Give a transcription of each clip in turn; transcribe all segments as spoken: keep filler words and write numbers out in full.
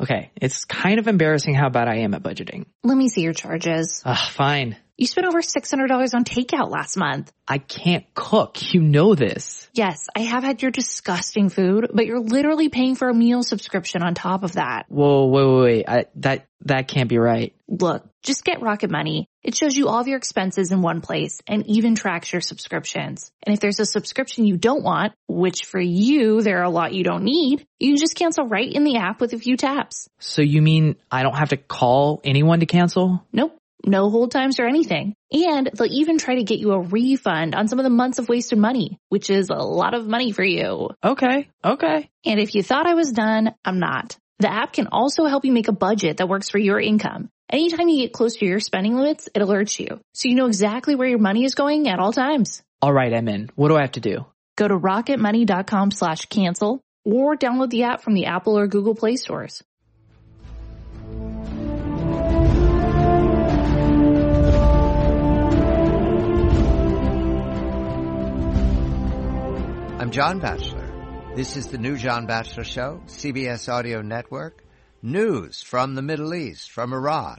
Okay, it's kind of embarrassing how bad I am at budgeting. Let me see your charges. Ugh, fine. You spent over six hundred dollars on takeout last month. I can't cook. You know this. Yes, I have had your disgusting food, but you're literally paying for a meal subscription on top of that. Whoa, wait, wait, wait. I, that, that can't be right. Look, just get Rocket Money. It shows you all of your expenses in one place and even tracks your subscriptions. And if there's a subscription you don't want, which for you, there are a lot you don't need, you can just cancel right in the app with a few taps. So you mean I don't have to call anyone to cancel? Nope. No hold times or anything. And they'll even try to get you a refund on some of the months of wasted money, which is a lot of money for you. Okay, okay. And if you thought I was done, I'm not. The app can also help you make a budget that works for your income. Anytime you get close to your spending limits, it alerts you, so you know exactly where your money is going at all times. All right, I'm in. What do I have to do? Go to rocketmoney.com slash cancel or download the app from the Apple or Google Play stores. I'm John Batchelor. This is the new John Batchelor Show, C B S Audio Network. News from the Middle East, from Iran.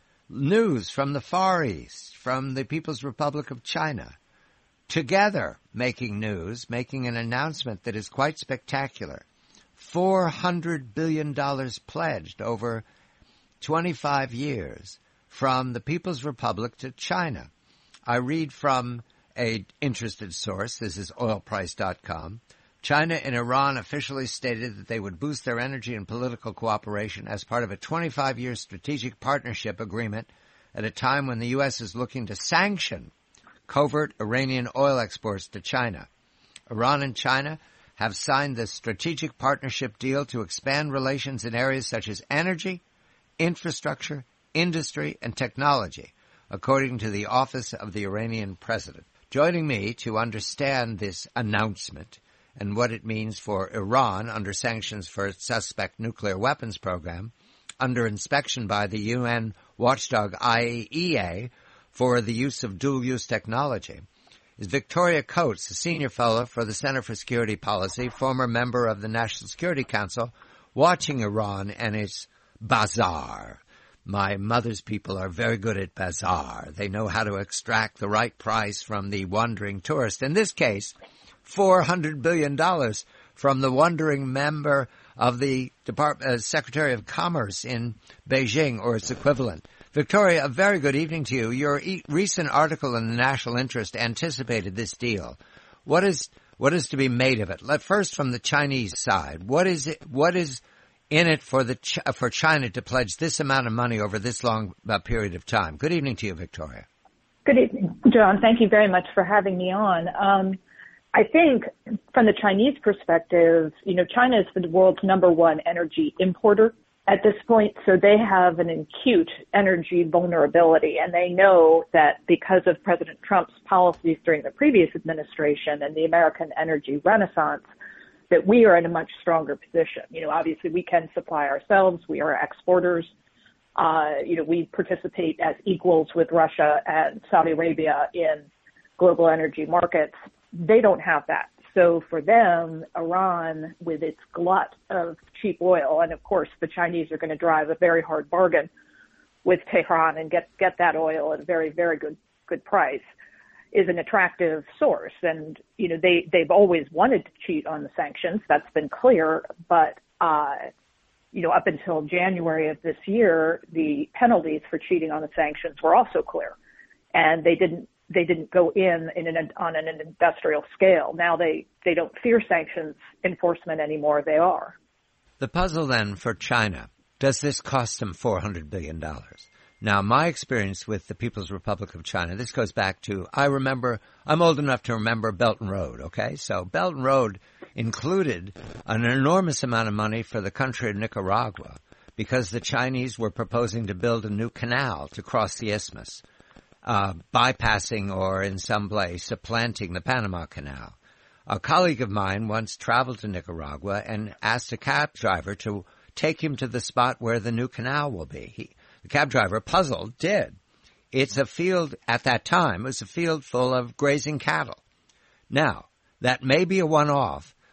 News from the Far East, from the People's Republic of China. Together making news, making an announcement that is quite spectacular. four hundred billion dollars pledged over twenty-five years from the People's Republic to China. I read from a interested source. This is oil price dot com. China and Iran officially stated that they would boost their energy and political cooperation as part of a twenty-five year strategic partnership agreement at a time when the U S is looking to sanction covert Iranian oil exports to China. Iran and China have signed this strategic partnership deal to expand relations in areas such as energy, infrastructure, industry, and technology, according to the Office of the Iranian President. Joining me to understand this announcement and what it means for Iran under sanctions for its suspect nuclear weapons program, under inspection by the U N watchdog I A E A for the use of dual-use technology, is Victoria Coates, a senior fellow for the Center for Security Policy, former member of the National Security Council, watching Iran and its bazaar. My mother's people are very good at bazaar. They know how to extract the right price from the wandering tourist. In this case, four hundred billion dollars from the wandering member of the Department, uh, Secretary of Commerce in Beijing or its equivalent. Victoria, a very good evening to you. Your e- recent article in the National Interest anticipated this deal. What is what is to be made of it? Let first from the Chinese side. What is it? What is in it for the Ch- for China to pledge this amount of money over this long uh, period of time? Good evening to you, Victoria. Good evening, John. Thank you very much for having me on. Um, I think from the Chinese perspective, you know, China is the world's number one energy importer at this point, so they have an acute energy vulnerability, and they know that because of President Trump's policies during the previous administration and the American energy renaissance, that we are in a much stronger position. You know, obviously we can supply ourselves. We are exporters. Uh, you know, we participate as equals with Russia and Saudi Arabia in global energy markets. They don't have that. So for them, Iran, with its glut of cheap oil, and of course the Chinese are going to drive a very hard bargain with Tehran and get, get that oil at a very, very good, good price, is an attractive source. And, you know, they, they've always wanted to cheat on the sanctions. That's been clear. But, uh, you know, up until January of this year, the penalties for cheating on the sanctions were also clear. And they didn't, they didn't go in, in an, on an industrial scale. Now they, they don't fear sanctions enforcement anymore. They are. The puzzle then for China, does this cost them four hundred billion dollars? Now, my experience with the People's Republic of China, this goes back to, I remember, I'm old enough to remember Belt and Road, okay? So Belt and Road included an enormous amount of money for the country of Nicaragua because the Chinese were proposing to build a new canal to cross the isthmus, uh, bypassing or in some place supplanting the Panama Canal. A colleague of mine once traveled to Nicaragua and asked a cab driver to take him to the spot where the new canal will be. He, The cab driver, puzzled, did. It's a field, at that time, it was a field full of grazing cattle. Now, that may be a one-off,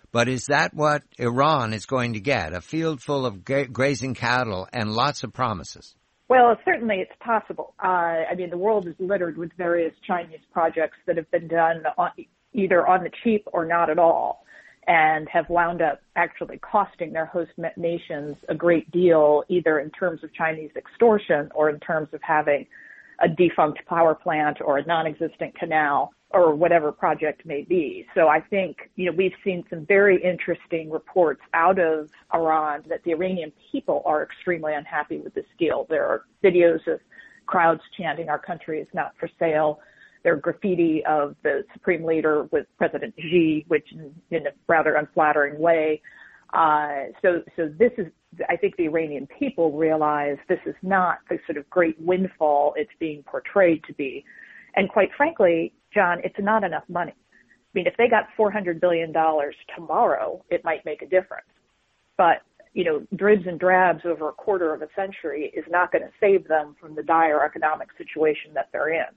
But is that what Iran is going to get? A field full of gra- grazing cattle and lots of promises? Well, certainly it's possible. Uh, I mean, the world is littered with various Chinese projects that have been done on, either on the cheap or not at all, and have wound up actually costing their host nations a great deal, either in terms of Chinese extortion or in terms of having a defunct power plant or a non-existent canal or whatever project may be. So I think, you know, we've seen some very interesting reports out of Iran that the Iranian people are extremely unhappy with this deal. There are videos of crowds chanting, "Our country is not for sale." There are graffiti of the supreme leader with President Xi, which in, in a rather unflattering way. Uh, so, so this is, I think the Iranian people realize this is not the sort of great windfall it's being portrayed to be. And quite frankly, John, it's not enough money. I mean, if they got four hundred billion dollars tomorrow, it might make a difference. But, you know, dribs and drabs over a quarter of a century is not going to save them from the dire economic situation that they're in.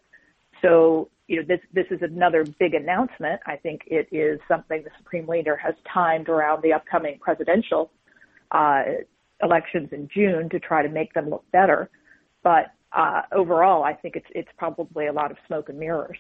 So, you know, this, this is another big announcement. I think it is something the Supreme Leader has timed around the upcoming presidential uh, elections in June to try to make them look better. But uh, overall, I think it's it's probably a lot of smoke and mirrors.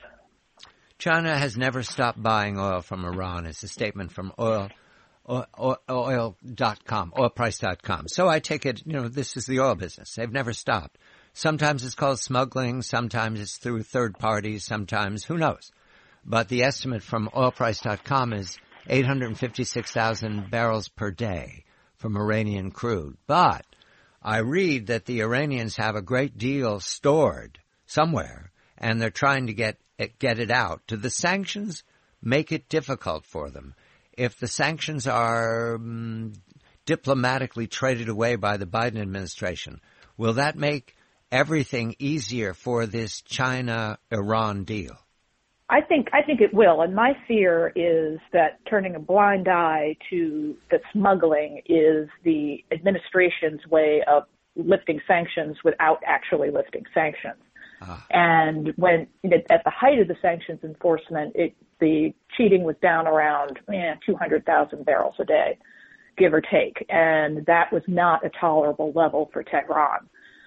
China has never stopped buying oil from Iran. It's a statement from oil, oil, oil dot com, oil price dot com. So I take it, you know, this is the oil business. They've never stopped. Sometimes it's called smuggling. Sometimes it's through third parties. Sometimes, who knows? But the estimate from oil price dot com is eight hundred fifty-six thousand barrels per day from Iranian crude. But I read that the Iranians have a great deal stored somewhere, and they're trying to get it, get it out. Do the sanctions make it difficult for them? If the sanctions are um, diplomatically traded away by the Biden administration, will that make everything easier for this China-Iran deal? I think I think it will, and my fear is that turning a blind eye to the smuggling is the administration's way of lifting sanctions without actually lifting sanctions. Ah. And when you know, at the height of the sanctions enforcement, it, the cheating was down around eh, two hundred thousand barrels a day, give or take, and that was not a tolerable level for Tehran.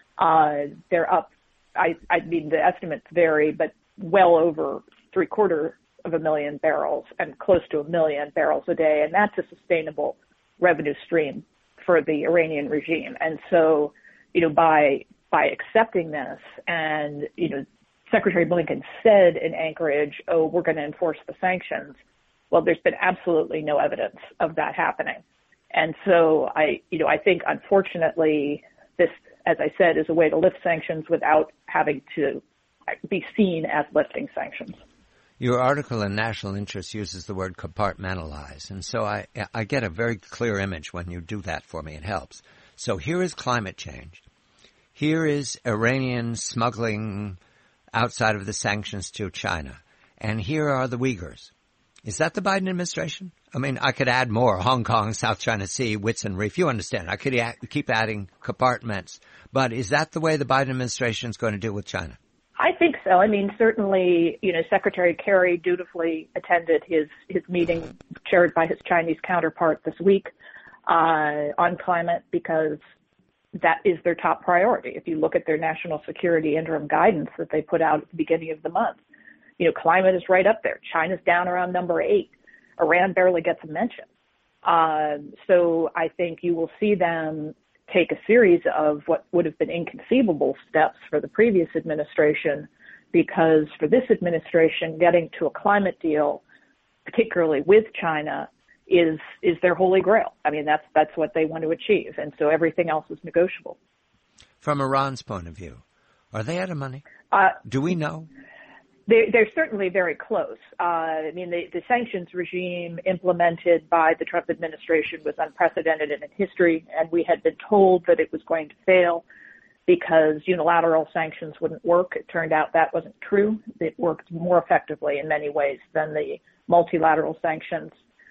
Uh, they're up, I, I mean, the estimates vary, but well over three quarter of a million barrels and close to a million barrels a day. And that's a sustainable revenue stream for the Iranian regime. And so, you know, by, by accepting this and, you know, Secretary Blinken said in Anchorage, oh, we're going to enforce the sanctions. Well, there's been absolutely no evidence of that happening. And so I, you know, I think unfortunately this, as I said, is a way to lift sanctions without having to be seen as lifting sanctions. Your article in National Interest uses the word compartmentalize, and so I, I get a very clear image when you do that for me. It helps. So here is climate change. Here is Iranian smuggling outside of the sanctions to China. And here are the Uyghurs. Is that the Biden administration? I mean, I could add more. Hong Kong, South China Sea, Whitsun Reef. You understand. I could add, keep adding compartments. But is that the way the Biden administration is going to deal with China? I think so. I mean, certainly, you know, Secretary Kerry dutifully attended his, his meeting chaired by his Chinese counterpart this week uh, on climate because that is their top priority. If you look at their national security interim guidance that they put out at the beginning of the month, you know, climate is right up there. China's down around number eight. Iran barely gets a mention. Uh, so I think you will see them take a series of what would have been inconceivable steps for the previous administration, because for this administration, getting to a climate deal, particularly with China, is is their holy grail. I mean, that's that's what they want to achieve, and so everything else is negotiable. From Iran's point of view, are they out of money? Uh, Do we know? They're, they're certainly very close. Uh, I mean, the, the sanctions regime implemented by the Trump administration was unprecedented in history, and we had been told that it was going to fail because unilateral sanctions wouldn't work. It turned out that wasn't true. It worked more effectively in many ways than the multilateral sanctions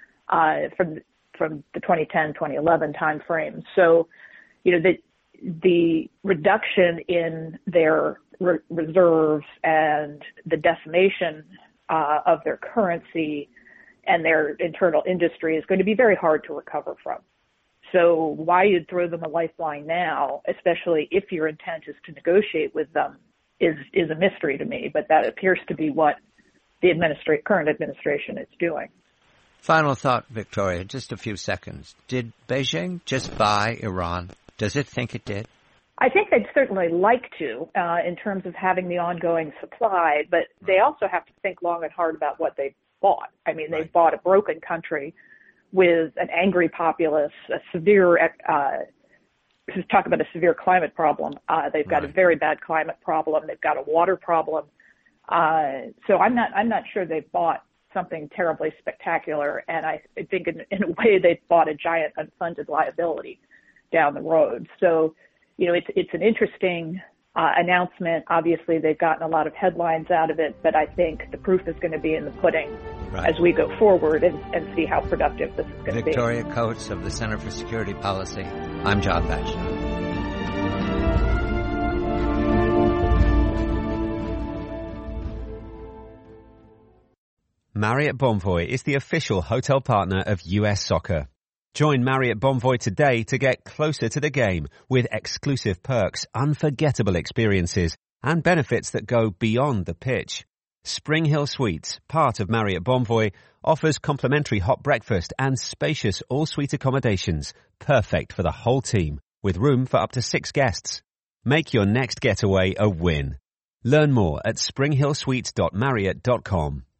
uh, from from the twenty ten, twenty eleven timeframe. So, you know, the the reduction in their re- reserves and the decimation uh, of their currency and their internal industry is going to be very hard to recover from. So why you'd throw them a lifeline now, especially if your intent is to negotiate with them, is, is a mystery to me, but that appears to be what the administra- current administration is doing. Final thought, Victoria, just a few seconds. Did Beijing just buy Iran? Does it think it did? I think they'd certainly like to uh, in terms of having the ongoing supply, but they also have to think long and hard about what they bought. I mean, Right. they bought a broken country with an angry populace, a severe, uh, talk about a severe climate problem. Uh, they've got Right. a very bad climate problem. They've got a water problem. Uh, so I'm not, I'm not sure they bought something terribly spectacular. And I think in, in a way they bought a giant unfunded liability down the road. So, you know, it's, it's an interesting uh, announcement. Obviously, they've gotten a lot of headlines out of it, but I think the proof is going to be in the pudding Right. as we go forward and, and see how productive this is going to be. Victoria Coates of the Center for Security Policy. I'm John Batchelor. Marriott Bonvoy is the official hotel partner of U S Soccer. Join Marriott Bonvoy today to get closer to the game with exclusive perks, unforgettable experiences, and benefits that go beyond the pitch. Spring Hill Suites, part of Marriott Bonvoy, offers complimentary hot breakfast and spacious all-suite accommodations, perfect for the whole team, with room for up to six guests. Make your next getaway a win. Learn more at spring hill suites dot marriott dot com.